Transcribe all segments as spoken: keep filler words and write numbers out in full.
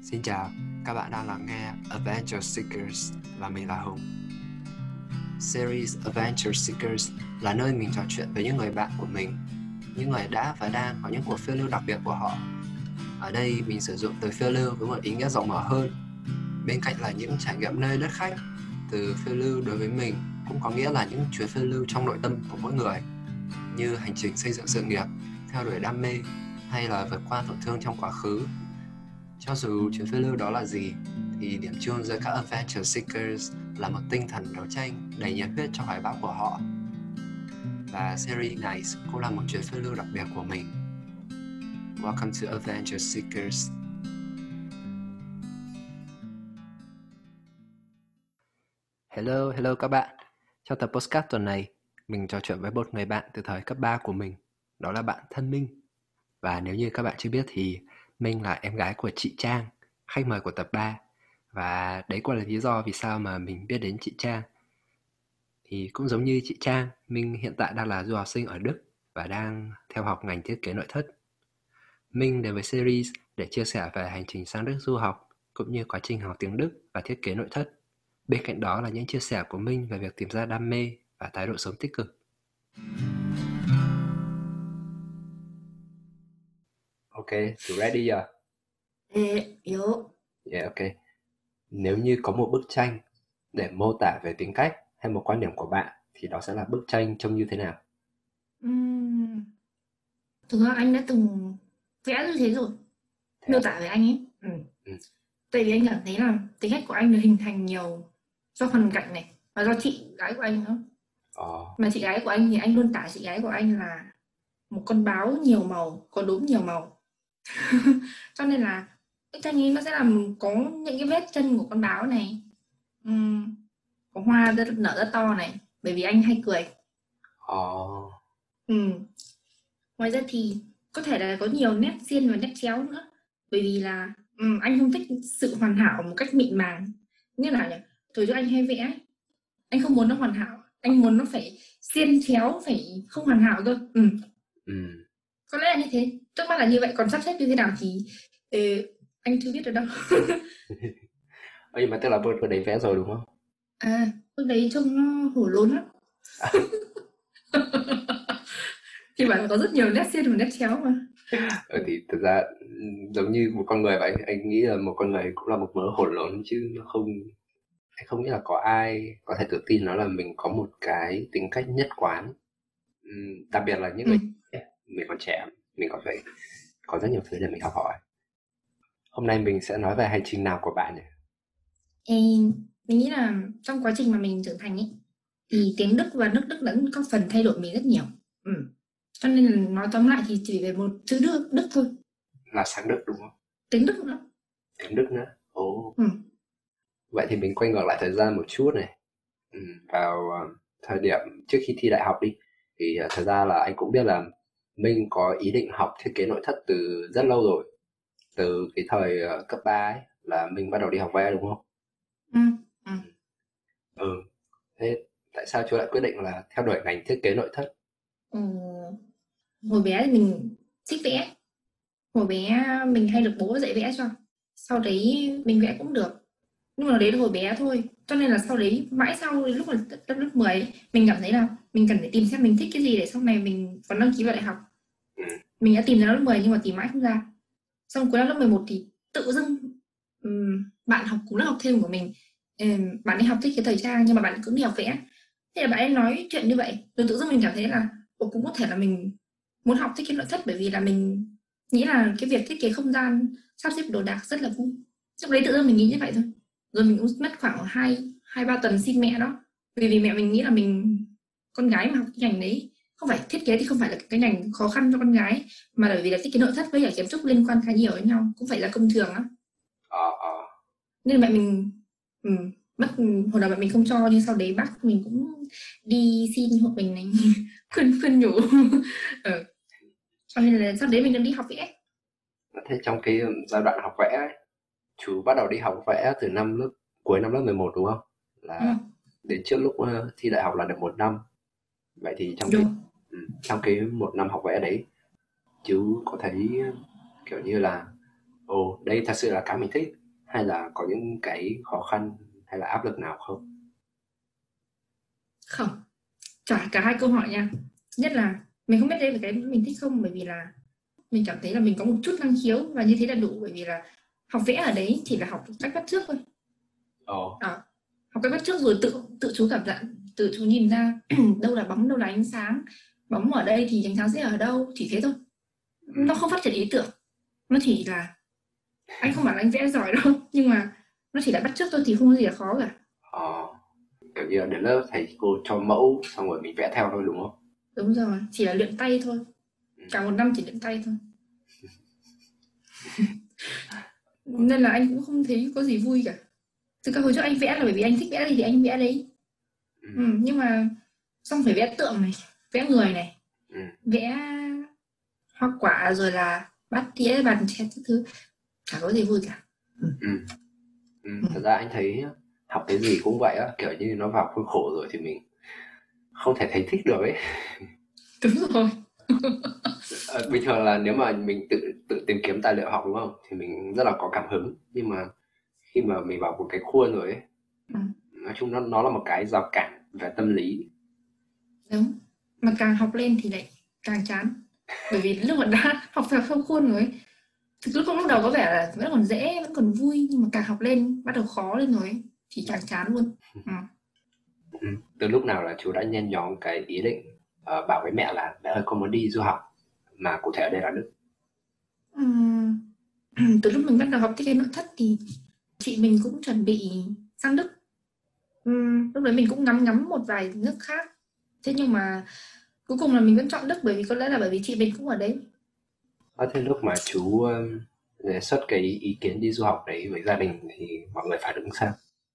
Xin chào, các bạn đang lắng nghe Adventure Seekers và mình là Hùng. Series Adventure Seekers là nơi mình trò chuyện với những người bạn của mình, những người đã và đang có những cuộc phiêu lưu đặc biệt của họ. Ở đây mình sử dụng từ phiêu lưu với một ý nghĩa rộng mở hơn. Bên cạnh là những trải nghiệm nơi đất khách, từ phiêu lưu đối với mình cũng có nghĩa là những chuyến phiêu lưu trong nội tâm của mỗi người, như hành trình xây dựng sự nghiệp, theo đuổi đam mê hay là vượt qua tổn thương trong quá khứ. Cho dù chuyến phiêu lưu đó là gì, thì điểm chung giữa các Adventure Seekers là một tinh thần đấu tranh đầy nhiệt huyết cho hoài bão của họ. Và series này cũng là một chuyến phiêu lưu đặc biệt của mình. Welcome to Adventure Seekers. Hello, hello các bạn. Trong tập podcast tuần này, mình trò chuyện với một người bạn từ thời cấp ba của mình. Đó là bạn thân Minh. Và nếu như các bạn chưa biết thì Minh là em gái của chị Trang, khách mời của tập ba. Và đấy cũng là lý do vì sao mà mình biết đến chị Trang. Thì cũng giống như chị Trang, Minh hiện tại đang là du học sinh ở Đức và đang theo học ngành thiết kế nội thất. Minh đến với series để chia sẻ về hành trình sang Đức du học, cũng như quá trình học tiếng Đức và thiết kế nội thất. Bên cạnh đó là những chia sẻ của Minh về việc tìm ra đam mê và thái độ sống tích cực. Ok, you ready chưa? Ê, yếu. Yeah, ok. Nếu như có một bức tranh để mô tả về tính cách hay một quan điểm của bạn thì đó sẽ là bức tranh trông như thế nào? Ừm, Thực ra anh đã từng vẽ như thế rồi, Thế miêu à? tả về anh ấy. Ừ. Ừ. Tại vì anh cảm thấy là tính cách của anh được hình thành nhiều do hoàn cảnh này và do chị gái của anh nữa. Ờ. Mà chị gái của anh thì anh luôn tả chị gái của anh là một con báo nhiều màu, có đốm nhiều màu. Cho nên là bức tranh ấy nó sẽ làm có những cái vết chân của con báo này, ừm, có hoa rất, nở rất to này, bởi vì anh hay cười. Ờ. Ừ. Ngoài ra thì có thể là có nhiều nét xiên và nét chéo nữa. Bởi vì là ừm, anh không thích sự hoàn hảo một cách mịn màng. Như nào nhỉ? Thời trước anh hay vẽ ấy, anh không muốn nó hoàn hảo, anh muốn nó phải xiên chéo, phải không hoàn hảo cơ. Ừ, Ừ. có lẽ là như thế. Trước mắt là như vậy, còn sắp xếp như thế nào thì ờ, anh chưa biết được đâu. Ơ, nhưng mà tức là bữa bữa đấy vẽ rồi đúng không? À, lúc đấy trông nó hổ lốn lắm. Thì bảo là có rất nhiều nét xiên và nét chéo mà. Ờ, thì thực ra ừm, giống như một con người vậy, anh nghĩ là một con người cũng là một mớ hỗn lộn chứ nó không anh không nghĩ là có ai có thể tự tin nói là mình có một cái tính cách nhất quán. Ừm, đặc biệt là những Ừ. người trẻ, mình còn trẻ, mình còn phải có rất nhiều thứ để mình học hỏi. Hôm nay mình sẽ nói về hành trình nào của bạn nhỉ? Ê, mình nghĩ là trong quá trình mà mình trưởng thành ấy Ừm, thì tiếng Đức và nước Đức đã có phần thay đổi mình rất nhiều. Ừ. Cho nên là nói tóm lại thì chỉ về một chữ Đức, Đức thôi, là sang Đức đúng không? tiếng Đức nữa. Tiếng Đức nữa. Ồ, Ừ. vậy thì mình quay ngược lại thời gian một chút này. Ừm, vào, ờ, thời điểm trước khi thi đại học đi, thì, ờ, thật ra là anh cũng biết là Minh có ý định học thiết kế nội thất từ rất lâu rồi. Từ cái thời, ờ, cấp ba ấy là mình bắt đầu đi học vẽ, đúng không? Ừ. Ừ. Ừm. Ừ, thế tại sao chú lại quyết định là theo đuổi ngành thiết kế nội thất? Ừ. Hồi bé thì mình thích vẽ. Hồi bé mình hay được bố dạy vẽ cho. Sau đấy mình vẽ cũng được. Nhưng mà đấy là hồi bé thôi. Cho nên là sau đấy mãi sau đến lúc mà lớp lớp mười ấy, mình cảm thấy là mình cần phải tìm xem mình thích cái gì để sau này mình còn đăng ký vào đại học. Ừm. Mình đã tìm ra lớp mười nhưng mà tìm mãi không ra. Xong cuối năm lớp mười một thì tự dưng ừm, bạn học cùng lớp học thêm của mình, ừm, bạn ấy học thích cái thời trang nhưng mà bạn cũng đi học vẽ. Thế là bạn ấy nói chuyện như vậy, rồi tự dưng mình cảm thấy là ồ, cũng có thể là mình muốn học thiết kế nội thất, bởi vì là mình nghĩ là cái việc thiết kế không gian, sắp xếp đồ đạc rất là vui. Lúc đấy tự dưng mình nghĩ như vậy thôi. Rồi mình cũng mất khoảng hai hai ba tuần xin mẹ đó, vì vì mẹ mình nghĩ là mình con gái mà học cái ngành đấy, không phải thiết kế thì không phải là cái ngành khó khăn cho con gái, mà bởi vì là thiết kế nội thất với cả kiến trúc liên quan khá nhiều với nhau, cũng phải là công trường á, Ờ, ờ. nên mẹ mình ừ, mất hồi đầu mẹ mình không cho, nhưng sau đấy bác mình cũng đi xin hộ mình này, khuyên khuyên nhủ. Ừ. Cho nên là sau đấy mình đang đi học vẽ. Thế trong cái, ừm, giai đoạn học vẽ ấy, chú bắt đầu đi học vẽ từ năm lớp cuối năm lớp mười một đúng không? Ừ. Là đến trước lúc, ơ, thi đại học là được một năm. Vậy thì trong cái Đúng. ừm, trong cái một năm học vẽ đấy, chú có thấy, kiểu như là, Ồ, đây thật sự là cái mình thích, hay là có những cái khó khăn hay là áp lực nào không? Không, trả cả hai câu hỏi nha. Nhất là mình không biết đây là cái mình thích không, bởi vì là mình cảm thấy là mình có một chút năng khiếu và như thế là đủ, bởi vì là học vẽ ở đấy chỉ là học cách bắt chước thôi. Ồ, À, học cách bắt chước rồi tự tự chú cảm nhận, tự chú nhìn ra đâu là bóng, đâu là ánh sáng, bóng ở đây thì ánh sáng sẽ ở đâu, chỉ thế thôi. Nó ừm, không phát triển ý tưởng, nó chỉ là anh không bảo là anh vẽ giỏi đâu, nhưng mà nó chỉ là bắt chước thôi thì không có gì là khó cả. ờ, kiểu như là đến lớp thầy cô cho mẫu xong rồi mình vẽ theo thôi đúng không? Đúng rồi, chỉ là luyện tay thôi, Ừm, cả một năm chỉ luyện tay thôi, nên là anh cũng không thấy có gì vui cả. Thực ra hồi trước anh vẽ là bởi vì anh thích vẽ gì thì anh vẽ đấy. Ừ, ừm, nhưng mà xong phải vẽ tượng này, vẽ người này, ừm, vẽ hoa quả rồi là bát đĩa bàn chén các thứ, chả có gì vui cả. Ừ. ừm, ừm. Ừ. Thật ra anh thấy học cái gì cũng vậy á, kiểu như nó vào khuôn khổ rồi thì mình không thể thấy thích được ấy. Đúng rồi. Ờ, bình thường là nếu mà mình tự tự tìm kiếm tài liệu học, đúng không? Thì mình rất là có cảm hứng, nhưng mà khi mà mình vào một cái khuôn rồi ấy, Ừ. nói chung nó nó là một cái rào cản về tâm lý. Đúng, mà càng học lên thì lại càng chán, bởi vì lúc mà đã học theo theo khuôn rồi ấy, thực lúc lúc đầu có vẻ là vẫn còn dễ, vẫn còn vui, nhưng mà càng học lên bắt đầu khó lên rồi ấy, thì càng chán luôn. Ừ. Ừm, từ lúc nào là chú đã nhen nhóm cái ý định, ờ, bảo với mẹ là "Mẹ ơi, con muốn đi du học", mà cụ thể ở đây là Đức? Ừm, từ lúc mình bắt đầu học thiết kế nội thất thì chị mình cũng chuẩn bị sang Đức. Ừm, lúc đấy mình cũng ngắm ngắm một vài nước khác, thế nhưng mà cuối cùng là mình vẫn chọn Đức, bởi vì có lẽ là bởi vì chị mình cũng ở đấy. Ơ, thế lúc mà chú, ưm, đề xuất cái ý kiến đi du học đấy với gia đình thì mọi người phản ứng sao?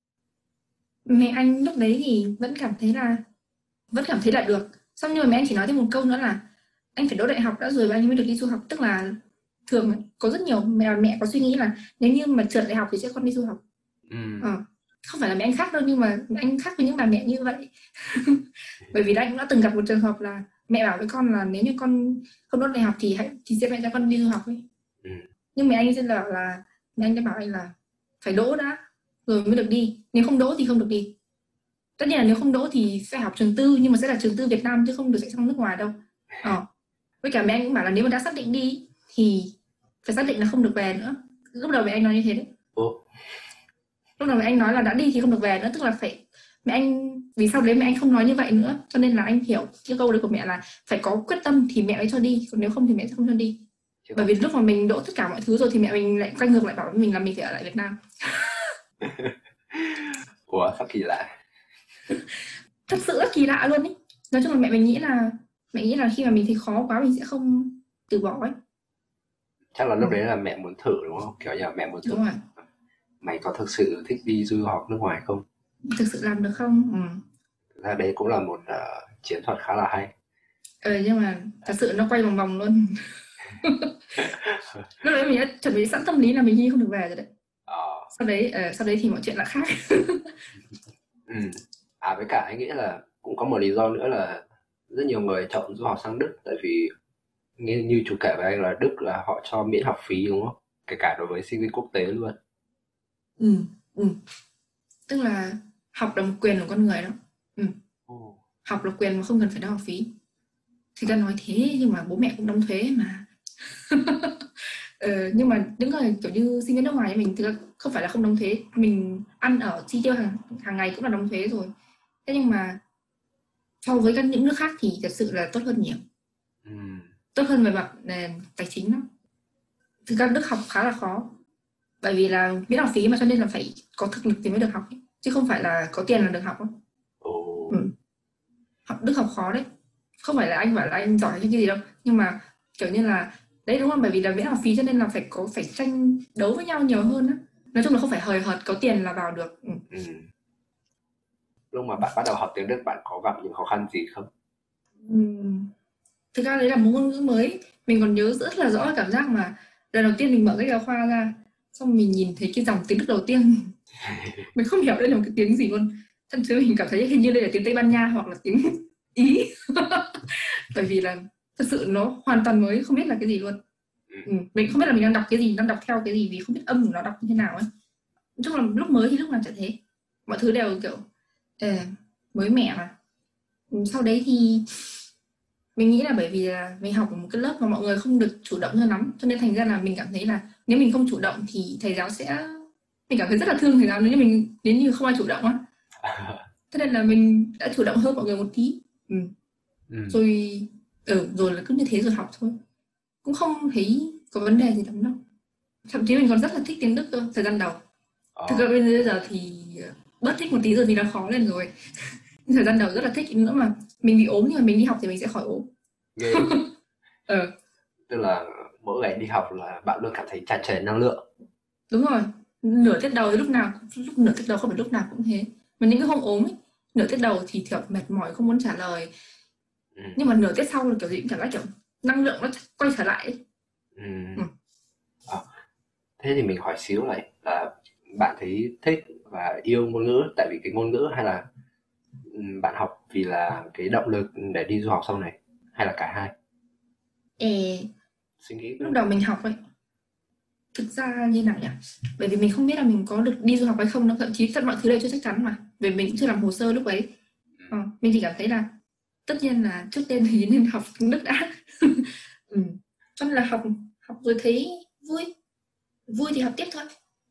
Mẹ anh lúc đấy thì vẫn cảm thấy là vẫn cảm thấy là được, xong nhưng mà mẹ anh chỉ nói thêm một câu nữa là anh phải đỗ đại học đã rồi anh mới được đi du học, tức là thường có rất nhiều mẹ mẹ có suy nghĩ là nếu như mà trượt đại học thì sẽ con đi du học. Ừm, Ờ, không phải là mẹ anh khác đâu, nhưng mà mẹ anh khác với những bà mẹ như vậy. Bởi vì anh cũng đã từng gặp một trường hợp là mẹ bảo với con là nếu như con không đỗ đại học thì hãy thì sẽ mẹ cho con đi du học ấy, ừm, nhưng mẹ anh sẽ là là mẹ anh đã bảo anh là phải đỗ đã rồi mới được đi, nếu không đỗ thì không được đi. Tất nhiên là nếu không đỗ thì sẽ học trường tư, nhưng mà sẽ là trường tư Việt Nam chứ không được dạy trong nước ngoài đâu. Ờ, với cả mẹ anh cũng bảo là nếu mà đã xác định đi thì phải xác định là không được về nữa. Lúc đầu mẹ anh nói như thế đấy. ô, Lúc đầu mẹ anh nói là đã đi thì không được về nữa, tức là phải mẹ anh, vì sau đấy mẹ anh không nói như vậy nữa, cho nên là anh hiểu cái câu đấy của mẹ là phải có quyết tâm thì mẹ mới cho đi, còn nếu không thì mẹ sẽ không cho đi. chứ Bởi còn vì lúc mà mình đỗ tất cả mọi thứ rồi thì mẹ mình lại quay ngược lại bảo với mình là mình phải ở lại Việt Nam. ủa, sao kỳ lạ? Thật sự rất kỳ lạ luôn ý. Nói chung là mẹ mình nghĩ là mẹ nghĩ là khi mà mình thấy khó quá mình sẽ không từ bỏ ấy. Chắc là Ừ, lúc đấy là mẹ muốn thử, đúng không? Kiểu như là mẹ muốn thử, đúng rồi. mày có thực sự thích đi du học nước ngoài không? Thực sự làm được không? Ừ. Thực ra đấy cũng là một, ờ, chiến thuật khá là hay. Ờ, nhưng mà thật sự nó quay vòng vòng luôn. Lúc đấy mình đã chuẩn bị sẵn tâm lý là mình Nhi không được về rồi đấy. Ờ, Sau đấy ờ, sau đấy thì mọi chuyện lại khác. ừm. À, với cả anh nghĩ là cũng có một lý do nữa là rất nhiều người chọn du học sang Đức, tại vì như như chú kể với anh là Đức là họ cho miễn học phí, đúng không? Kể cả đối với sinh viên quốc tế luôn. Ừ, ừ. Tức là học là một quyền của con người đó. Ừ. Ồ. Học là quyền mà không cần phải đóng học phí. Thì ta nói thế nhưng mà bố mẹ cũng đóng thuế mà. Ờ, nhưng mà những người kiểu như sinh viên nước ngoài như mình thì không phải là không đóng thuế, mình ăn ở chi tiêu hàng hàng ngày cũng là đóng thuế rồi. Thế nhưng mà so với các những nước khác thì thật sự là tốt hơn nhiều, Ừm, tốt hơn về mặt ờ, tài chính đó. Thực ra Đức học khá là khó, bởi vì là miễn học phí mà, cho nên là phải có thực lực thì mới được học ấy. Chứ không phải là có tiền là được học đâu. ồ, Ừ. Học Đức học khó đấy, không phải là anh bảo là anh giỏi hay cái gì đâu, nhưng mà kiểu như là đấy đúng không, bởi vì là miễn học phí cho nên là phải có phải tranh đấu với nhau nhiều hơn á. Nói chung là không phải hời hợt có tiền là vào được. Ừ. ừm. Lúc mà bạn bắt đầu học tiếng Đức bạn có gặp những khó khăn gì không? Ừm, thực ra đấy là một ngôn ngữ mới, mình còn nhớ rất là rõ cảm giác mà lần đầu tiên mình mở cái giáo khoa ra, xong mình nhìn thấy cái dòng tiếng Đức đầu tiên, mình không hiểu đây là một cái tiếng gì luôn, thậm chí mình cảm thấy hình như đây là tiếng Tây Ban Nha hoặc là tiếng Ý. Bởi vì là thật sự nó hoàn toàn mới, không biết là cái gì luôn. Ừ. Ừ. Mình không biết là mình đang đọc cái gì, đang đọc theo cái gì vì không biết âm của nó đọc như thế nào ấy. Nói chung là lúc mới thì lúc nào chả thế, mọi thứ đều kiểu ờ, mới mẻ mà. Ừ, sau đấy thì mình nghĩ là bởi vì là mình học ở một cái lớp mà mọi người không được chủ động hơn lắm, cho nên thành ra là mình cảm thấy là nếu mình không chủ động thì thầy giáo sẽ, mình cảm thấy rất là thương thầy giáo nếu như mình đến như không ai chủ động á. Thế nên là mình đã chủ động hơn mọi người một tí. Ừ. Ừ. Rồi ừ, rồi là cứ như thế rồi học thôi, cũng không thấy có vấn đề gì lắm đâu. Thậm chí mình còn rất là thích tiếng Đức cơ thời gian đầu. Thực Ờ. ra bây giờ thì bớt thích một tí rồi thì nó khó lên rồi. Thời gian đầu rất là thích nữa mà mình bị ốm, nhưng mà mình đi học thì mình sẽ khỏi ốm. Ghê ấy. Ờ, Tức là mỗi ngày đi học là bạn luôn cảm thấy tràn trề năng lượng. đúng rồi. Nửa tiết đầu thì lúc nào lúc nửa tiết đầu không phải lúc nào cũng thế. Mà những cái hôm ốm ấy, nửa tiết đầu thì kiểu mệt mỏi không muốn trả lời, Ừ. nhưng mà nửa tiết sau là kiểu gì cũng cảm giác kiểu năng lượng nó quay trở lại ấy. Ừ. Ừ. Ờ. Thế thì mình hỏi xíu này là bạn thấy thích và yêu ngôn ngữ tại vì cái ngôn ngữ, hay là ừ, bạn học vì là cái động lực để đi du học sau này, hay là cả hai? Ê, Suy nghĩ lúc đầu mình học ấy, thực ra như nào nhỉ? Bởi vì mình không biết là mình có được đi du học hay không đâu, thậm chí tất mọi thứ đều chưa chắc chắn mà. Vì mình cũng chưa làm hồ sơ lúc ấy. Ờ, mình chỉ cảm thấy là tất nhiên là trước tiên thì nên học tiếng Đức đã. Ừ. Cho nên là học học rồi thấy vui, vui thì học tiếp thôi.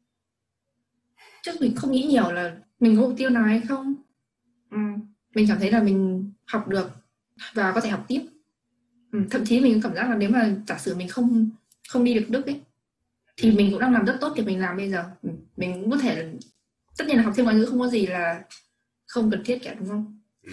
Chứ mình không nghĩ nhiều là mình có mục tiêu nào hay không. Ừ. Mình cảm thấy là mình học được và có thể học tiếp. Ừ. Thậm chí mình có cảm giác là nếu mà giả sử mình không không đi được Đức ấy, ừ. thì mình cũng đang làm rất tốt việc mình làm bây giờ. Ừ. Mình cũng có thể, tất nhiên là học thêm ngoại ngữ không có gì là không cần thiết cả, đúng không? Ừ.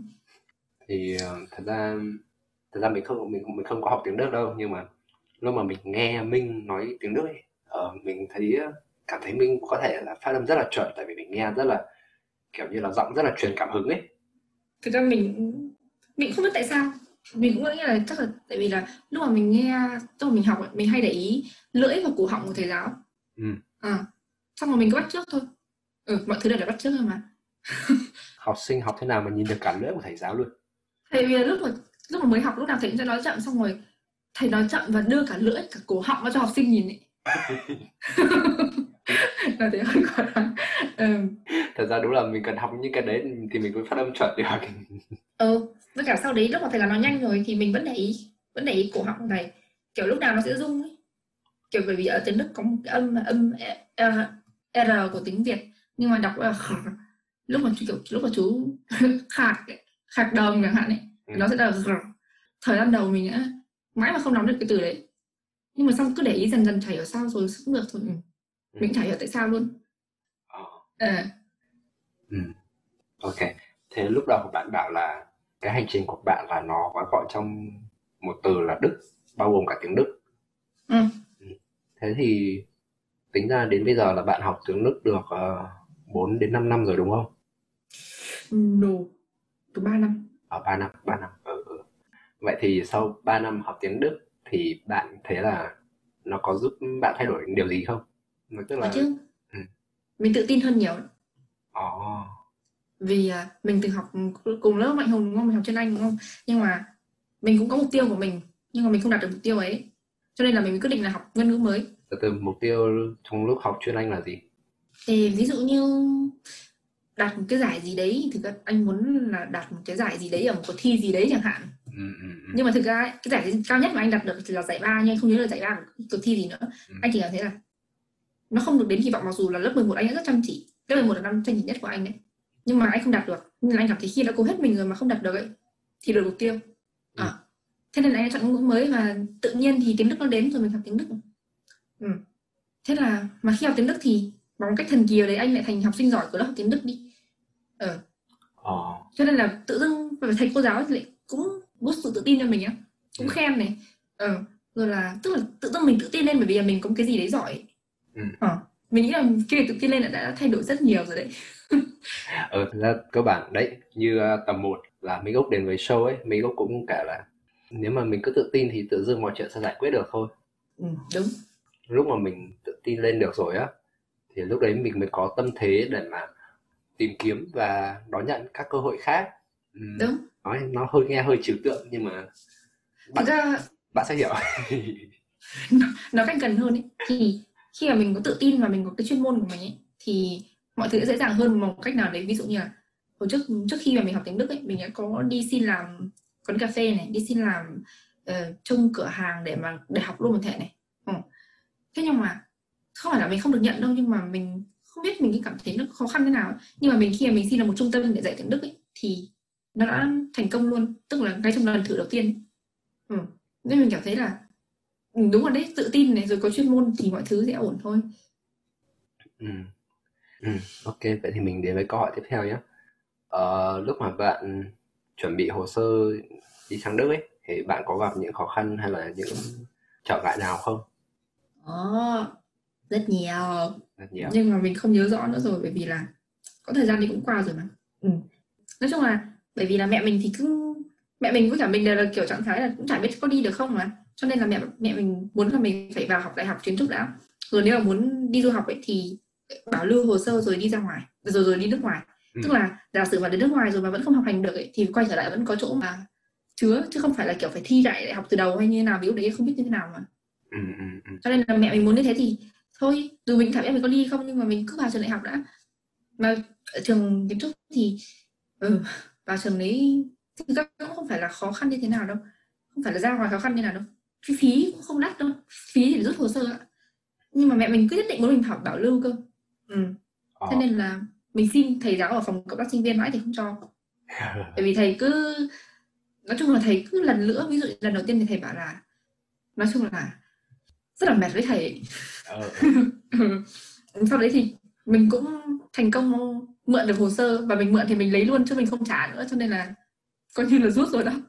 Thì ờ, thật ra thật ra mình không mình mình không có học tiếng Đức đâu, nhưng mà lúc mà mình nghe Minh nói tiếng Đức ấy, ờ, mình thấy cảm thấy Minh có thể là phát âm rất là chuẩn, tại vì mình nghe rất là kiểu như là giọng rất là truyền cảm hứng ấy. Thực ra mình mình không biết tại sao, mình cũng nghĩ là chắc là tại vì là lúc mà mình nghe, lúc mà mình học ấy, mình hay để ý lưỡi và cổ họng của thầy giáo. Ừ. À, xong rồi mình cứ bắt chước thôi. Ừ, mọi thứ đều là bắt chước thôi mà. Học sinh học thế nào mà nhìn được cả lưỡi của thầy giáo luôn. Tại vì là lúc mà lúc mà mới học lúc nào thầy cũng sẽ nói chậm, xong rồi thầy nói chậm và đưa cả lưỡi cả cổ họng ra cho học sinh nhìn ấy. Là thế hơi khó đoán. Ừ. Thật ra đúng là mình cần học những cái đấy thì mình mới phát âm chuẩn được. Ừ, với cả sau đấy lúc mà thầy giáo nói nhanh rồi thì mình vẫn để ý, vẫn để ý cổ họng của thầy, kiểu lúc nào nó sẽ rung ấy. Kiểu bởi vì ở tiếng Đức có một cái âm âm e, e, R của tiếng Việt, nhưng mà đọc là khờ. Lúc mà chú kiểu lúc mà chú khạc ấy, khạc đờm chẳng hạn ấy, Ừ. thì nó sẽ là khờ. Thời gian đầu mình đã mãi mà không nắm được cái từ đấy, nhưng mà xong cứ để ý dần dần chả hiểu sao rồi cũng được thôi. Ừ. Ừ. Mình cũng chả hiểu tại sao luôn. Ờ. Ờ. Ừ. Ok. Thế lúc đầu bạn bảo là cái hành trình của bạn là nó gói gọn trong một từ là Đức, bao gồm cả tiếng Đức. Ừ. Ừ. Thế thì tính ra đến bây giờ là bạn học tiếng Đức được uh, bốn đến năm năm rồi đúng không? No, từ ba năm. Ở ba năm, ba năm. Ừ, ừ. Vậy thì sau ba năm học tiếng Đức thì bạn thấy là nó có giúp bạn thay đổi điều gì không? Nó tức Có là chứ, ừ. mình tự tin hơn nhiều. Ồ. Vì à, mình từng học cùng lớp Mạnh Hùng đúng không, mình học chuyên Anh đúng không, nhưng mà mình cũng có mục tiêu của mình, nhưng mà mình không đạt được mục tiêu ấy, cho nên là mình quyết định là học ngôn ngữ mới. Từ từ, mục tiêu trong lúc học chuyên Anh là gì? Thì ví dụ như đạt một cái giải gì đấy, thực ra anh muốn là đạt một cái giải gì đấy ở một cuộc thi gì đấy chẳng hạn. Ừ, ừ, ừ, Nhưng mà thực ra ấy, cái giải cao nhất mà anh đạt được thì là giải ba, nhưng anh không nhớ là giải ba của cuộc thi gì nữa. ừ, Anh chỉ cảm thấy là nó không được đến kỳ vọng, mặc dù là lớp mười một anh đã rất chăm chỉ, lớp mười một là năm chăm chỉ nhất của anh đấy, nhưng mà anh không đạt được, nên là anh cảm thấy khi đã cố hết mình rồi mà không đạt được ấy thì được mục tiêu. ừ. À, thế nên là anh đã chọn ngôn ngữ mới, và tự nhiên thì tiếng Đức nó đến rồi mình học tiếng Đức. Ừ. Thế là mà khi học tiếng Đức thì bằng một cách thần kỳ ở đấy anh lại thành học sinh giỏi của lớp học tiếng Đức đi. Ờ. Ờ. Cho nên là tự dưng thầy cô giáo thì lại cũng boost sự tự tin cho mình á, Ừ, cũng khen này. Ờ. Rồi là tức là tự dưng mình tự tin lên bởi vì là mình có cái gì đấy giỏi. ừ. Ờ. Mình nghĩ là cái việc tự tin lên đã, đã thay đổi rất nhiều rồi đấy. Ờ, thực ra cơ bản đấy, như uh, tầm một là Mỹ Gốc đến với show ấy, Mỹ Gốc cũng kể là nếu mà mình cứ tự tin thì tự dưng mọi chuyện sẽ giải quyết được thôi. Ừ, đúng. Lúc mà mình tự tin lên được rồi á, thì lúc đấy mình mới có tâm thế để mà tìm kiếm và đón nhận các cơ hội khác. Ừm, Đúng. nói nó hơi nghe hơi trừu tượng nhưng mà Thực bạn ra bạn sẽ hiểu. nó, nó cách gần hơn ấy. Thì khi mà mình có tự tin và mình có cái chuyên môn của mình ấy, thì mọi thứ sẽ dễ dàng hơn một cách nào đấy. Ví dụ như là hồi trước trước khi mà mình học tiếng Đức ấy, mình đã có đi xin làm quán cà phê này, đi xin làm uh, trông cửa hàng để mà để học luôn một thể này. Ừ. Thế nhưng mà không phải là mình không được nhận đâu, nhưng mà mình không biết mình cảm thấy nó khó khăn thế nào. Nhưng mà mình khi mà mình xin là một trung tâm để dạy tiếng Đức ấy, thì nó đã thành công luôn, tức là ngay trong lần thử đầu tiên. Ừ. Nên mình cảm thấy là đúng rồi đấy, tự tin này rồi có chuyên môn thì mọi thứ sẽ ổn thôi. Ừ. Ừ. Ok, vậy thì mình đến với câu hỏi tiếp theo nhé. Ờ, lúc mà bạn chuẩn bị hồ sơ đi sang Đức ấy, thì bạn có gặp những khó khăn hay là những trở ngại nào không? Ồ, rất nhiều. Rất nhiều. Nhưng mà mình không nhớ rõ nữa rồi, bởi vì là có thời gian thì cũng qua rồi mà. Ừ. Nói chung là bởi vì là mẹ mình thì cứ mẹ mình với cả mình đều là kiểu trạng thái là cũng chả biết có đi được không mà, cho nên là mẹ mẹ mình muốn là mình phải vào học đại học kiến trúc đã, rồi nếu mà muốn đi du học ấy thì bảo lưu hồ sơ rồi đi ra ngoài, rồi rồi đi nước ngoài. Ừ. Tức là giả sử mà đến nước ngoài rồi mà vẫn không học hành được ấy, thì quay trở lại vẫn có chỗ mà chứa, chứ không phải là kiểu phải thi lại đại học từ đầu hay như thế nào, vì lúc đấy không biết như thế nào mà. Ừ, ừ, ừ. Cho nên là mẹ mình muốn như thế thì thôi, dù mình cảm biết mình có đi không, nhưng mà mình cứ vào trường đại học đã. Mà ở trường kiến trúc thì ừ, vào trường đấy thực ra cũng không phải là khó khăn như thế nào đâu, không phải là ra ngoài khó khăn như nào đâu, cái phí cũng không đắt đâu, phí thì rút hồ sơ ạ. Nhưng mà mẹ mình cứ nhất định muốn mình học bảo lưu cơ. Ừ. Ờ. Thế nên là mình xin thầy giáo ở phòng cộng tác sinh viên mãi thì không cho. Bởi vì thầy cứ nói chung là thầy cứ lần nữa, ví dụ lần đầu tiên thì thầy bảo là nói chung là rất là mệt với thầy. Ờ, Ừ. Sau đấy thì mình cũng thành công mượn được hồ sơ, và mình mượn thì mình lấy luôn chứ mình không trả nữa, cho nên là coi như là rút rồi đó.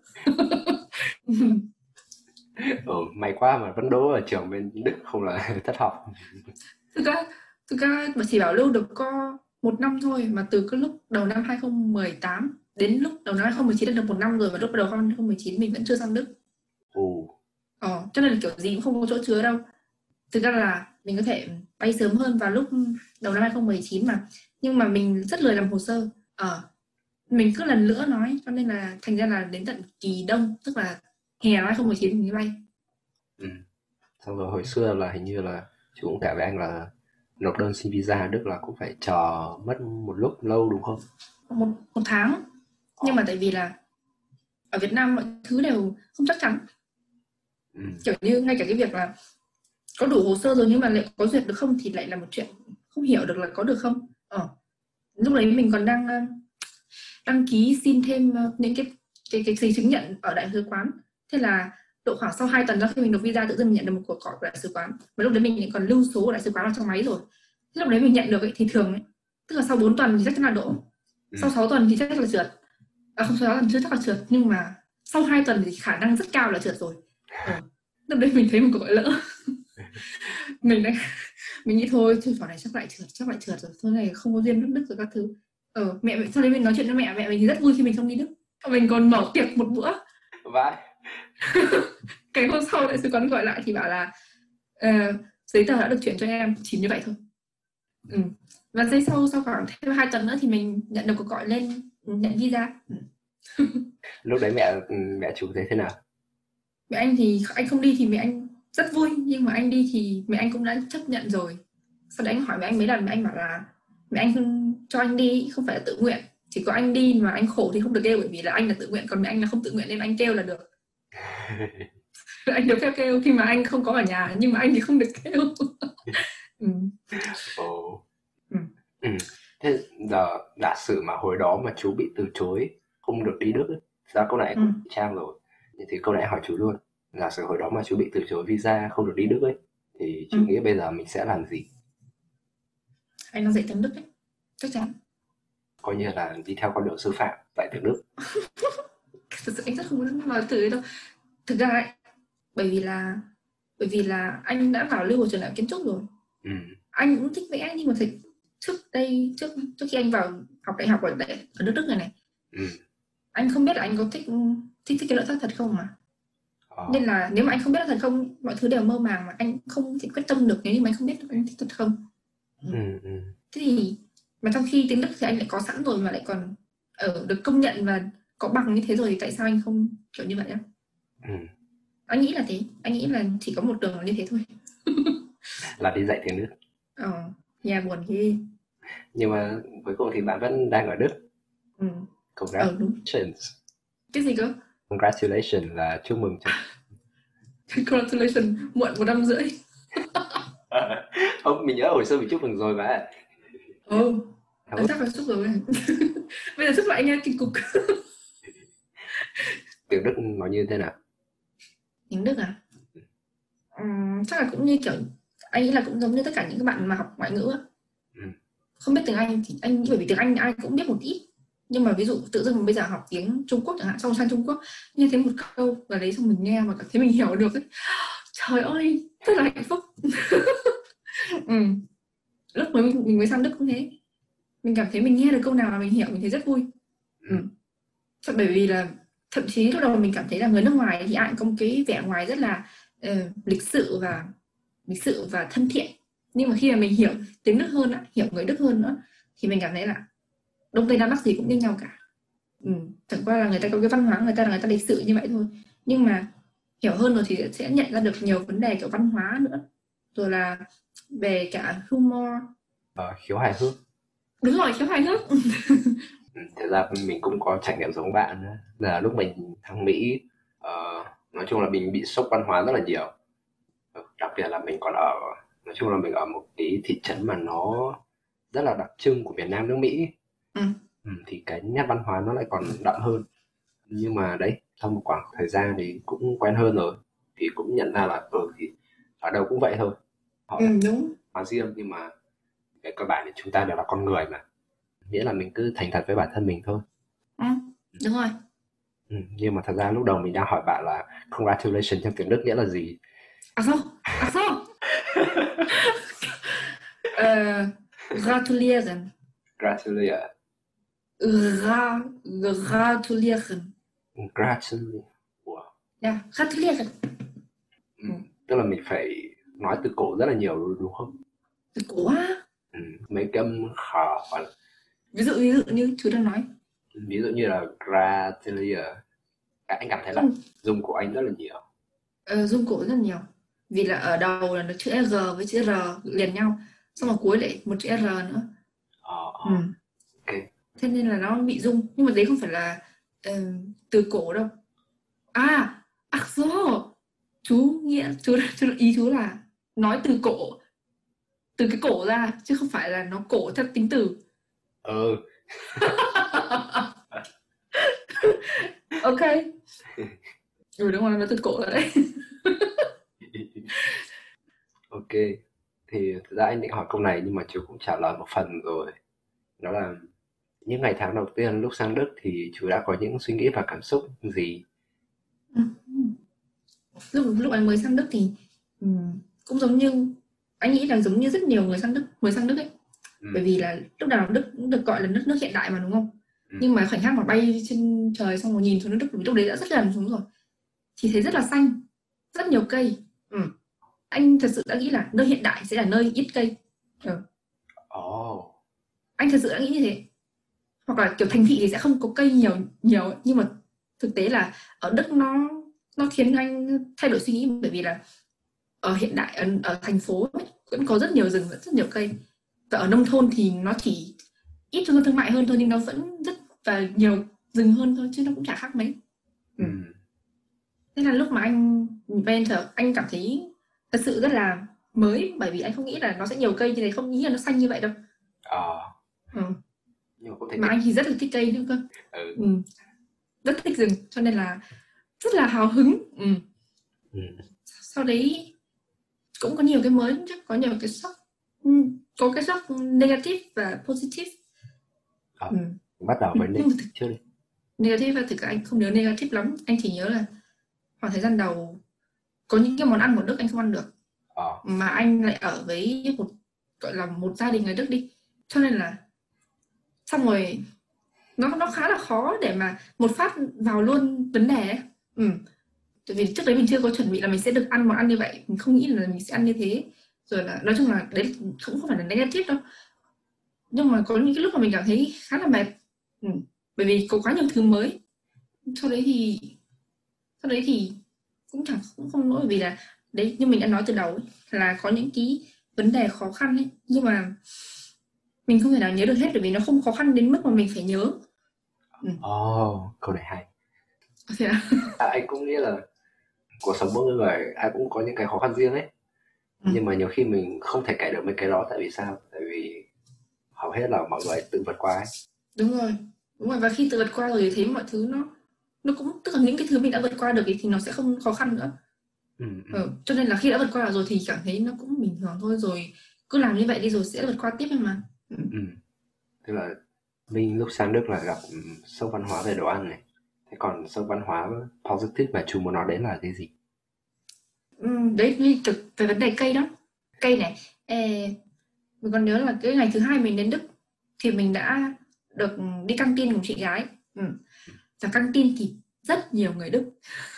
ừ, may quá mà vẫn đỗ ở trường bên Đức, không là thất học. thực ra thực ra mà chỉ bảo lưu được có một năm thôi, mà từ cái lúc đầu năm hai không một tám đến lúc đầu năm hai không một chín đã được một năm rồi, và lúc đầu năm hai không một chín mình vẫn chưa sang Đức. Ồ. Ờ, cho nên là kiểu gì cũng không có chỗ chứa đâu. Thực ra là mình có thể bay sớm hơn vào lúc đầu năm hai không một chín mà, nhưng mà mình rất lười làm hồ sơ. Ờ, mình cứ lần nữa nói, cho nên là thành ra là đến tận kỳ đông, tức là hè năm hai không một chín mình mới bay. Ừ. Xong rồi hồi xưa là hình như là chú cũng kể với anh là nộp đơn xin visa ở Đức là cũng phải chờ mất một lúc lâu đúng không? một một tháng. Ờ. Nhưng mà tại vì là ở Việt Nam mọi thứ đều không chắc chắn, Ừ. kiểu như ngay cả cái việc là có đủ hồ sơ rồi nhưng mà lại có duyệt được không thì lại là một chuyện không hiểu được là có được không. Ờ, lúc đấy mình còn đang đăng ký xin thêm những cái cái cái giấy chứng nhận ở đại sứ quán. Thế là độ khoảng sau hai tuần sau khi mình nộp visa, tự dưng mình nhận được một cuộc gọi của đại sứ quán, và lúc đấy mình còn lưu số của đại sứ quán vào trong máy rồi. Thế lúc đấy mình nhận được ấy, thì thường ấy, tức là sau bốn tuần thì chắc chắn là đỗ, Ừ. sau sáu tuần thì chắc là trượt, à không, sau sáu tuần chưa chắc là trượt, nhưng mà sau hai tuần thì khả năng rất cao là trượt rồi. Ờ, lúc đấy mình thấy một cuộc gọi lỡ. mình đấy mình nghĩ thôi thôi trò này chắc lại trượt chắc lại trượt rồi, thôi này không có duyên nước Đức rồi các thứ. Ờ, mẹ mình sau đấy mình nói chuyện với mẹ mẹ mình thì rất vui khi mình không đi Đức, mình còn mở tiệc một bữa. Vãi. Cái hôm sau đại sứ quán gọi lại thì bảo là uh, giấy tờ đã được chuyển cho em, chỉ như vậy thôi. Ừ. Và giây sau sau khoảng thêm hai tuần nữa thì mình nhận được cuộc gọi lên nhận visa. Ừ. Lúc đấy mẹ mẹ chú thấy thế nào? Mẹ anh thì anh không đi thì mẹ anh rất vui, nhưng mà anh đi thì mẹ anh cũng đã chấp nhận rồi. Sau đấy anh hỏi mẹ anh mấy lần, mẹ anh bảo là mẹ anh không cho anh đi, không phải là tự nguyện, chỉ có anh đi mà anh khổ thì không được kêu, bởi vì là anh là tự nguyện, còn mẹ anh là không tự nguyện nên anh kêu là được. Anh được phép kêu khi mà anh không có ở nhà, nhưng mà anh thì không được kêu. Ừ. Ồ. Ừ. Ừ. Thế giờ giả sử mà hồi đó mà chú bị từ chối không được đi Đức ấy, ra câu này Ừ. cũng trang rồi, thì câu này hỏi chú luôn. Giả sử hồi đó mà chú bị từ chối visa không được đi Đức ấy, thì chú Ừ. nghĩ bây giờ mình sẽ làm gì? Anh đang dạy tiếng Đức đấy, chắc chắn. Coi như là đi theo con đường sư phạm tại tiếng Đức. Thực sự anh rất không muốn nói từ đấy đâu. Thực ra ấy, bởi vì là bởi vì là anh đã vào lưu của trường đại học kiến trúc rồi. Ừ. Anh cũng thích vẽ, nhưng mà thực trước đây trước trước khi anh vào học đại học ở, đại, ở nước Đức này này, Ừ. anh không biết là anh có thích thích thích cái loại thật không mà. Ờ. Nên là nếu mà anh không biết là thật không, mọi thứ đều mơ màng, mà anh không thể quyết tâm được nếu như mà anh không biết là anh thích thật không. Ừ. Ừ. Ừ. Thế thì mà trong khi tiếng Đức thì anh lại có sẵn rồi, mà lại còn ở được công nhận và có bằng như thế rồi, thì tại sao anh không kiểu như vậy á? Ừ. Anh nghĩ là thế, anh nghĩ là chỉ có một đường là như thế thôi. Là đi dạy tiếng Đức. Ờ, nhà buồn ghê. Nhưng mà cuối cùng thì bạn vẫn đang ở Đức. Ừ. Ờ đúng. Congratulations. Cái gì cơ? Congratulations là chúc mừng cho. Congratulations, muộn một năm rưỡi. Không, mình nhớ hồi xưa mình chúc mừng rồi mà. Ừ, Thằng anh Út, chắc là xúc rồi. Bây giờ xúc lại nha, kinh cục. tiếng Đức nói như thế nào? Tiếng Đức à? Ừm, chắc là cũng như kiểu, anh nghĩ là cũng giống như tất cả những các bạn mà học ngoại ngữ á. Ừ. Không biết tiếng Anh thì anh nghĩ bởi vì tiếng Anh ai cũng biết một ít. Nhưng mà ví dụ tự dưng bây giờ học tiếng Trung Quốc chẳng hạn, xong sang Trung Quốc như thế một câu và đấy xong mình nghe mà cảm thấy mình hiểu được ấy. Trời ơi, rất là hạnh phúc. Ừ. Lúc mới mình, mình mới sang Đức cũng thế. Mình cảm thấy mình nghe được câu nào mà mình hiểu, mình thấy rất vui. Ừ. Chắc bởi vì là thậm chí lúc đầu mình cảm thấy là người nước ngoài thì ai cũng có một cái vẻ ngoài rất là uh, lịch sự và lịch sự và thân thiện. Nhưng mà khi mà mình hiểu tiếng Đức hơn á, hiểu người Đức hơn nữa thì mình cảm thấy là Đông Tây Nam Bắc gì cũng như nhau cả. Ừ. Chẳng qua là người ta có cái văn hóa người ta là người ta lịch sự như vậy thôi. Nhưng mà hiểu hơn rồi thì sẽ nhận ra được nhiều vấn đề kiểu văn hóa nữa. Rồi là về cả humor. Ờ, khiếu hài hước. Đúng rồi, khiếu hài hước. Ừ, thật ra mình cũng có trải nghiệm giống bạn nữa. Là lúc mình sang Mỹ, ờ, nói chung là mình bị sốc văn hóa rất là nhiều. Ờ, đặc biệt là mình còn ở, nói chung là mình ở một cái thị trấn mà nó rất là đặc trưng của miền Nam nước Mỹ. Ừ. Ừ, thì cái nét văn hóa nó lại còn đậm hơn. Nhưng mà đấy, sau một khoảng thời gian thì cũng quen hơn rồi. Thì cũng nhận ra là ừ thì ở đâu cũng vậy thôi. Họ Ừ, là đúng. hóa riêng nhưng mà về cơ bản thì chúng ta đều là con người mà. Nghĩa là mình cứ thành thật với bản thân mình thôi. Ừ, đúng rồi. Ừ, nhưng mà thật ra lúc đầu mình đang hỏi bạn là congratulations trong tiếng Đức nghĩa là gì? À sao? À sao? Äh, gratulieren. Gratulier. Gra gratulieren. Gratulier. Wow. Ja, gratulieren. Ừ. Ừ. Tức là mình phải nói từ cổ rất là nhiều đúng không? Từ cổ á. Ừ. Mấy cái âm khò hoặc Ví dụ ví dụ như chú đang nói. ví dụ như là Gratulier. À, anh cảm thấy là Không, dùng của anh rất là nhiều. ờ, rung cổ rất nhiều. Vì là ở đầu là nó chữ R với chữ R liền nhau. Xong rồi cuối lại một chữ R nữa. Ờ, Ừ. ờ, ok. Thế nên là nó bị rung. Nhưng mà đấy không phải là ờ, từ cổ đâu. À, ach so. Chú nghĩa chú, chú ý chú là nói từ cổ, từ cái cổ ra chứ không phải là nó cổ theo tính từ. Ừ. Ok. Ừ đúng rồi, nó từ cổ ra đấy. Ok. Thì thực ra anh định hỏi câu này nhưng mà chú cũng trả lời một phần rồi. Đó là những ngày tháng đầu tiên lúc sang Đức thì chú đã có những suy nghĩ và cảm xúc gì? Ừ. lúc lúc anh mới sang Đức thì ừ, cũng giống như anh nghĩ là giống như rất nhiều người sang Đức mới sang Đức ấy, Ừ. bởi vì là lúc nào Đức cũng được gọi là đất nước hiện đại mà đúng không. Ừ. Nhưng mà khoảnh khắc mà bay trên trời xong rồi nhìn xuống nước Đức, lúc đấy đã rất gần xuống rồi thì thấy rất là xanh, rất nhiều cây. Ừ. Anh thật sự đã nghĩ là nơi hiện đại sẽ là nơi ít cây. Ừ. Ồ. Anh thật sự đã nghĩ như thế, hoặc là kiểu thành thị thì sẽ không có cây nhiều nhiều nhưng mà thực tế là ở Đức nó nó khiến anh thay đổi suy nghĩ, bởi vì là ở hiện đại ở, ở thành phố ấy, vẫn có rất nhiều rừng, vẫn rất nhiều cây, và ở nông thôn thì nó chỉ ít trung tâm thương mại hơn thôi nhưng nó vẫn rất và nhiều rừng hơn thôi chứ nó cũng chả khác mấy. Ừ. Ừ. Thế là lúc mà anh venture anh cảm thấy thật sự rất là mới, bởi vì anh không nghĩ là nó sẽ nhiều cây như thế, không nghĩ là nó xanh như vậy đâu. Ờ. Ừ. Nhưng mà có thể Mà tiếp. anh thì rất là thích cây nữa cơ. Ừ. Ừ. Rất thích rừng cho nên là rất là hào hứng. Ừ. Ừ. Sau đấy cũng có nhiều cái mới chứ, có nhiều cái sốc. Ừ. Có cái sốc negative và positive. Ờ. Ừ. Bắt đầu với Nhưng Nick mà thực, trước đi. negative và thực anh không nhớ negative lắm, anh chỉ nhớ là khoảng thời gian đầu có những cái món ăn của Đức anh không ăn được, Ờ. mà anh lại ở với một gọi là một gia đình người Đức đi, cho nên là xong rồi nó nó khá là khó để mà một phát vào luôn vấn đề ấy. Ừ. Tại vì trước đấy mình chưa có chuẩn bị là mình sẽ được ăn món ăn như vậy, mình không nghĩ là mình sẽ ăn như thế, rồi là nói chung là đấy cũng không phải là negative đâu, nhưng mà có những cái lúc mà mình cảm thấy khá là mệt. Ừ. Bởi vì có quá nhiều thứ mới. Sau đấy thì sau đấy thì cũng chẳng cũng không lỗi, bởi vì là đấy như mình đã nói từ đầu ấy, là có những cái vấn đề khó khăn ấy, nhưng mà mình không thể nào nhớ được hết, bởi vì nó không khó khăn đến mức mà mình phải nhớ. Ừ. Ồ, oh, câu này hay. Thế à? À, anh cũng nghĩ là cuộc sống mỗi người ai cũng có những cái khó khăn riêng ấy. Ừ. Nhưng mà nhiều khi mình không thể kể được mấy cái đó, tại vì sao? Tại vì hầu hết là mọi người tự vượt qua ấy. Đúng rồi, đúng rồi, và khi tự vượt qua rồi thì thấy mọi thứ nó nó cũng, tức là những cái thứ mình đã vượt qua được thì nó sẽ không khó khăn nữa. Ừ, ừ, Ừ. Cho nên là khi đã vượt qua rồi thì cảm thấy nó cũng bình thường thôi, rồi cứ làm như vậy đi rồi sẽ vượt qua tiếp mà. Ừ. ừ. Tức là mình lúc sang Đức là gặp ừ, sốc văn hóa về đồ ăn này. Thế còn sốc văn hóa positive mà chú muốn nói đến là cái gì? Ừ. Đấy, như thực về vấn đề cây đó, cây này, ê, mình còn nhớ là cái ngày thứ hai mình đến Đức thì mình đã được đi căng tin cùng chị gái. Ừ. Và căng tin thì rất nhiều người Đức.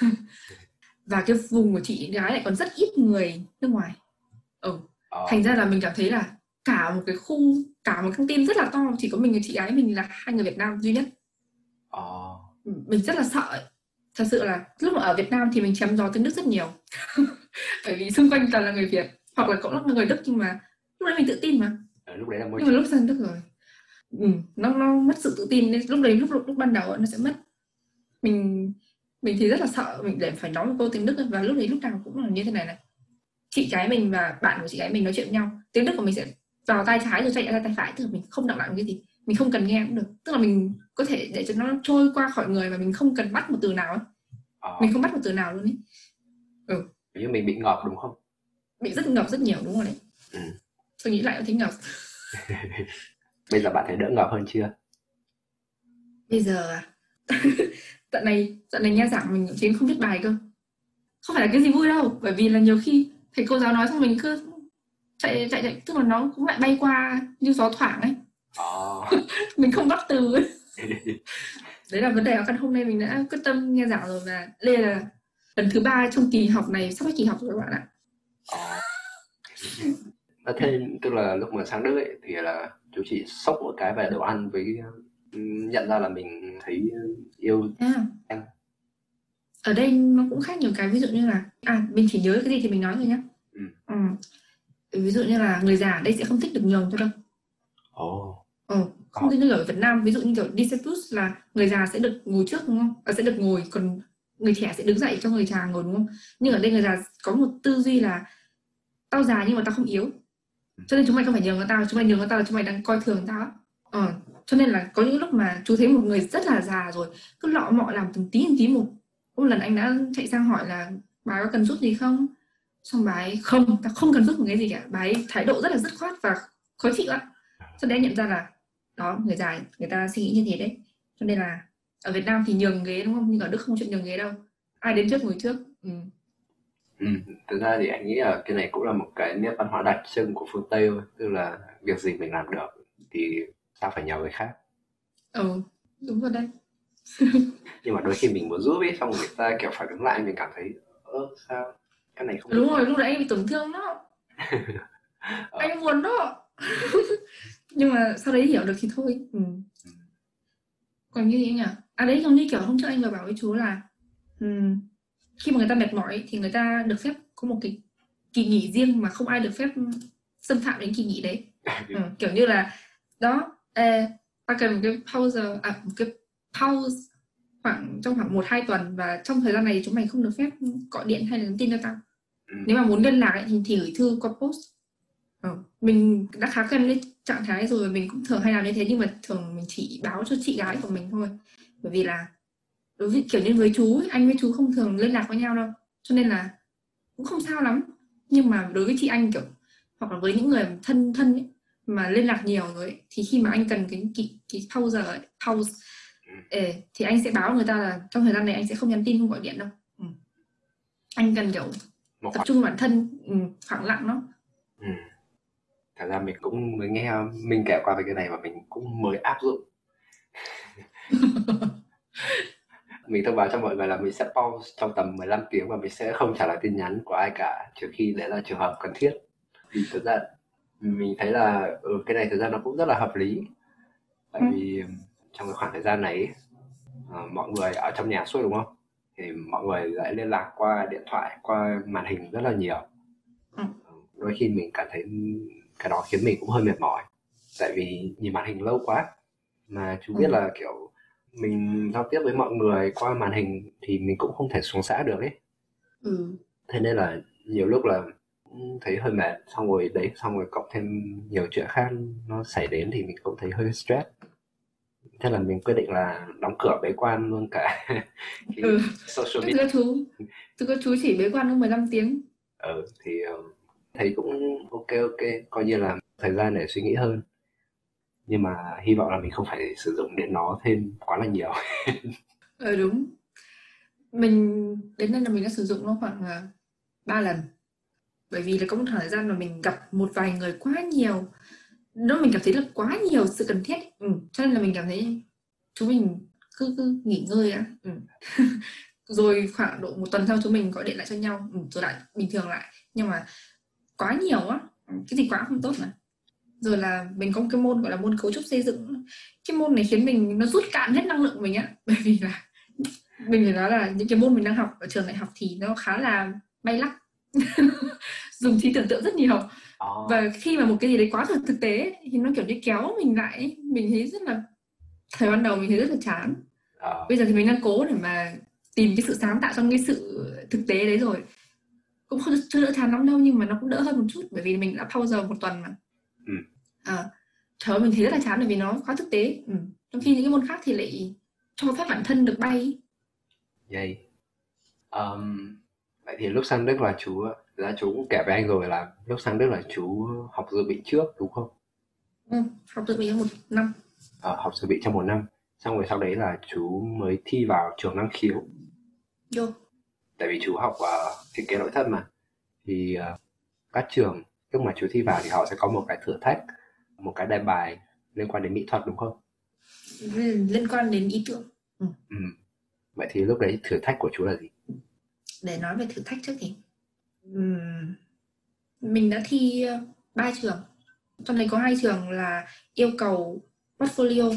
Và cái vùng của chị gái lại còn rất ít người nước ngoài. Ừ. Ờ, Thành ra là mình cảm thấy là cả một cái khu, cả một căng tin rất là to, chỉ có mình và chị gái mình là hai người Việt Nam duy nhất. ờ, Ừ, mình rất là sợ ấy. Thật sự là lúc mà ở Việt Nam thì mình chém gió tiếng Đức rất nhiều. Bởi vì xung quanh toàn là người Việt, hoặc là cũng là người Đức, nhưng mà lúc đấy mình tự tin mà. ở lúc đấy là môi Nhưng mà trường. lúc sang Đức rồi, ừ, nó nó mất sự tự tin nên lúc đấy lúc lúc, lúc ban đầu nó sẽ mất. Mình mình thì rất là sợ mình để phải nói một câu tiếng Đức ấy. Và lúc đấy lúc nào cũng là như thế này này, chị gái mình và bạn của chị gái mình nói chuyện với nhau, tiếng Đức của mình sẽ vào tai trái rồi chạy ra tay phải, tức là mình không đọc lại một cái gì, mình không cần nghe cũng được, tức là mình có thể để cho nó trôi qua khỏi người và mình không cần bắt một từ nào ấy. Ờ, Mình không bắt một từ nào luôn ấy. Ừ, như mình bị ngợp đúng không? bị rất ngợp rất nhiều, đúng rồi đấy. Ừ. Tôi nghĩ lại cũng thấy ngợp. Bây giờ bạn thấy đỡ ngợp hơn chưa? Bây giờ à, dạo này dạo này nghe giảng mình chính không biết bài cơ, không phải là cái gì vui đâu, bởi vì là nhiều khi thầy cô giáo nói xong mình cứ chạy chạy chạy, tức là nó cũng lại bay qua như gió thoảng ấy, Ờ. mình không bắt từ ấy. Đấy là vấn đề khó khăn. Hôm nay mình đã quyết tâm nghe giảng rồi, và đây là lần thứ ba trong kỳ học này, sắp hết kỳ học rồi các bạn ạ. Ờ. Ờ, thế tức là lúc mà sang Đức ấy thì là chú chỉ sốc một cái về đồ ăn với ừm, nhận ra là mình thấy yêu À, ăn. ở đây nó cũng khác nhiều cái, ví dụ như là à mình chỉ nhớ cái gì thì mình nói thôi nhá. Ừ. Ừ. Ví dụ như là người già ở đây sẽ không thích được nhường cho đâu. Ồ. Ừ. Không Có. như ở Việt Nam, ví dụ như kiểu đi xe bus là người già sẽ được ngồi trước đúng không? À, sẽ được ngồi, còn người trẻ sẽ đứng dậy cho người già ngồi đúng không? Nhưng ở đây người già có một tư duy là tao già nhưng mà tao không yếu, cho nên chúng mày không phải nhường người tao, chúng mày nhường người tao là chúng mày đang coi thường tao á. Ờ, cho nên là có những lúc mà chú thấy một người rất là già rồi cứ lọ mọ làm từng tí từng tí một. Có một lần anh đã chạy sang hỏi là bà có cần giúp gì không, xong bà ấy không, tao không cần giúp một cái gì cả, bà ấy thái độ rất là dứt khoát và khó chịu ạ. Cho nên em nhận ra là đó, người già người ta suy nghĩ như thế đấy. Cho nên là ở Việt Nam thì nhường ghế đúng không, nhưng ở Đức không có chuyện nhường ghế đâu, ai đến trước ngồi trước. Ừ. Ừ. Thực ra thì anh nghĩ là cái này cũng là một cái nét văn hóa đặc trưng của phương Tây thôi, tức là việc gì mình làm được thì sao phải nhờ người khác. Ừ, đúng rồi đấy. Nhưng mà đôi khi mình muốn giúp ấy xong người ta kiểu phải đứng lại, mình cảm thấy ơ sao cái này không được. Đúng rồi, lúc đấy anh bị tổn thương đó, Ờ. anh buồn đó. Nhưng mà sau đấy hiểu được thì thôi. Ừ. Ừ. Còn như thế nhỉ, à đấy giống như kiểu hôm trước anh vừa bảo với chú là ừm, khi mà người ta mệt mỏi thì người ta được phép có một cái kỳ nghỉ riêng mà không ai được phép xâm phạm đến kỳ nghỉ đấy. Ừ, kiểu như là đó, ê, ta cần một cái pause, à một cái pause khoảng trong khoảng một hai tuần, và trong thời gian này chúng mày không được phép gọi điện hay là nhắn tin cho tao. Ừ. Nếu mà muốn liên lạc ấy, thì, thì gửi thư qua post. Ờ, mình đã khá quen với trạng thái rồi, mình cũng thường hay làm như thế, nhưng mà thường mình chỉ báo cho chị gái của mình thôi, bởi vì là đối với kiểu như với chú ấy, anh với chú không thường liên lạc với nhau đâu, cho nên là cũng không sao lắm. Nhưng mà đối với chị anh kiểu, hoặc là với những người thân thân ấy, mà liên lạc nhiều rồi ấy, thì khi mà anh cần cái cái, cái pause ấy, pause ê, thì anh sẽ báo người ta là trong thời gian này anh sẽ không nhắn tin không gọi điện đâu. Ừ. Anh cần kiểu Một tập khoảng. trung bản thân, ừ, khoảng lặng đó. Ừ. Thật ra mình cũng mới nghe mình kể qua về cái này và mình cũng mới áp dụng. Mình thông báo cho mọi người là mình sẽ pause trong tầm mười lăm tiếng và mình sẽ không trả lời tin nhắn của ai cả trừ khi đấy là trường hợp cần thiết. Thì thực ra mình thấy là ừ, cái này thực ra nó cũng rất là hợp lý, tại Ừ. vì trong cái khoảng thời gian này ờ, mọi người ở trong nhà suốt đúng không? thì mọi người lại liên lạc qua điện thoại, qua màn hình rất là nhiều. Ừ. Đôi khi mình cảm thấy cái đó khiến mình cũng hơi mệt mỏi, tại vì nhìn màn hình lâu quá. Mà chú Ừ. biết là kiểu mình giao tiếp với mọi người qua màn hình thì mình cũng không thể xuống xã được ấy. Ừ. Thế nên là nhiều lúc là thấy hơi mệt, xong rồi đấy, xong rồi cộng thêm nhiều chuyện khác nó xảy đến thì mình cũng thấy hơi stress. Thế là mình quyết định là đóng cửa bế quan luôn cả cái Ừ. social Thực media. ra chú thực ra chú chỉ bế quan có mười lăm tiếng. Ừ, thì ờ, thấy cũng ok ok, coi như là thời gian để suy nghĩ hơn. Nhưng mà hy vọng là mình không phải sử dụng điện nó thêm quá là nhiều. Ừ, đúng. Mình đến nay là mình đã sử dụng nó khoảng uh, ba lần. Bởi vì là có một thời gian mà mình gặp một vài người quá nhiều, nó mình cảm thấy là quá nhiều sự cần thiết. Ừ. Cho nên là mình cảm thấy chúng mình cứ, cứ nghỉ ngơi đã. Ừ. Rồi khoảng độ một tuần sau chúng mình gọi điện lại cho nhau, ừ, rồi lại bình thường lại. Nhưng mà quá nhiều á, cái gì quá không tốt mà. Rồi là mình có một cái môn gọi là môn cấu trúc xây dựng. Cái môn này khiến mình nó rút cạn hết năng lượng của mình á. Bởi vì là mình phải nói là những cái môn mình đang học ở trường đại học thì nó khá là bay lắc. Dùng trí tưởng tượng rất nhiều. Ồ, Và khi mà một cái gì đấy quá thật thực tế thì nó kiểu như kéo mình lại. Mình thấy rất là, thời ban đầu mình thấy rất là chán. ờ, Bây giờ thì mình đang cố để mà tìm cái sự sáng tạo trong cái sự thực tế đấy rồi. Cũng không chưa đỡ chán lắm đâu, nhưng mà nó cũng đỡ hơn một chút bởi vì mình đã pause một tuần mà. ừ, À, trời ơi, mình thấy rất là chán bởi vì nó quá thực tế. Ừ. Trong khi những cái môn khác thì lại cho phép bản thân được bay. yay. Ờm, vậy thì lúc sang Đức là chú, thực ra chú cũng kể với anh rồi là lúc sang Đức là chú học dự bị trước đúng không? Ừ, học tự mình trong một năm. Ờ, học dự bị trong một năm, xong rồi sau đấy là chú mới thi vào trường năng khiếu. Vô. Tại vì chú học uh, thiết kế nội thất mà, thì uh, các trường lúc mà chú thi vào thì họ sẽ có một cái thử thách, một cái đề bài liên quan đến mỹ thuật đúng không? Liên quan đến ý tưởng. Ừ. Ừ. Vậy thì lúc đấy thử thách của chú là gì? Để nói về thử thách trước thì ừm, mình đã thi uh, ba trường. Trong đấy có hai trường là yêu cầu portfolio.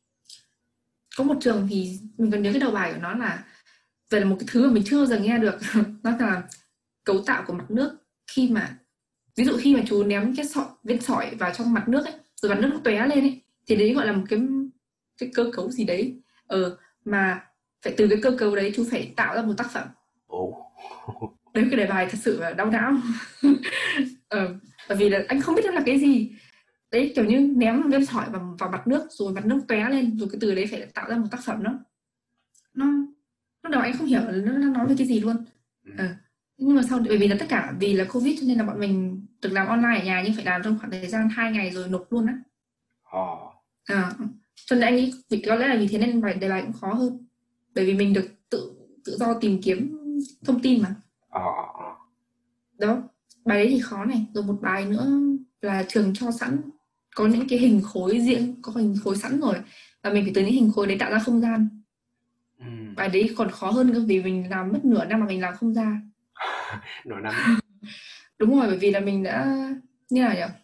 Có một trường thì mình còn nhớ cái đầu bài của nó là về là một cái thứ mà mình chưa bao giờ nghe được. Nó là cấu tạo của mặt nước. Khi mà ví dụ khi mà chú ném cái sỏi, viên sỏi vào trong mặt nước ấy, rồi mặt nước nó tóe lên ấy, thì đấy gọi là một cái cái cơ cấu gì đấy. Ờ, mà phải từ cái cơ cấu đấy chú phải tạo ra một tác phẩm. Ồ, Đấy, cái đề bài thật sự là đau não. Ờ, bởi vì là anh không biết nó là cái gì. Đấy, kiểu như ném viên sỏi vào, vào mặt nước rồi mặt nước tóe lên, rồi cái từ đấy phải tạo ra một tác phẩm. Nó nó lúc đầu anh không hiểu là nó, nó nói về cái gì luôn. ừ. Ờ. Nhưng mà sau, bởi vì là tất cả vì là Covid cho nên là bọn mình được làm online ở nhà, nhưng phải làm trong khoảng thời gian hai ngày rồi nộp luôn á. Ồ, À, cho nên anh nghĩ vì có lẽ là vì thế nên bài đề bài cũng khó hơn, bởi vì mình được tự tự do tìm kiếm thông tin mà. ồ, ồ. Đó, bài đấy thì khó này. Rồi một bài nữa là trường cho sẵn có những cái hình khối riêng, có hình khối sẵn rồi, và mình phải từ những hình khối đấy tạo ra không gian. Ừ. Bài đấy còn khó hơn cơ vì mình làm mất nửa năm mà mình làm không ra. Nửa năm. Đúng rồi, bởi vì là mình đã như nào nhỉ?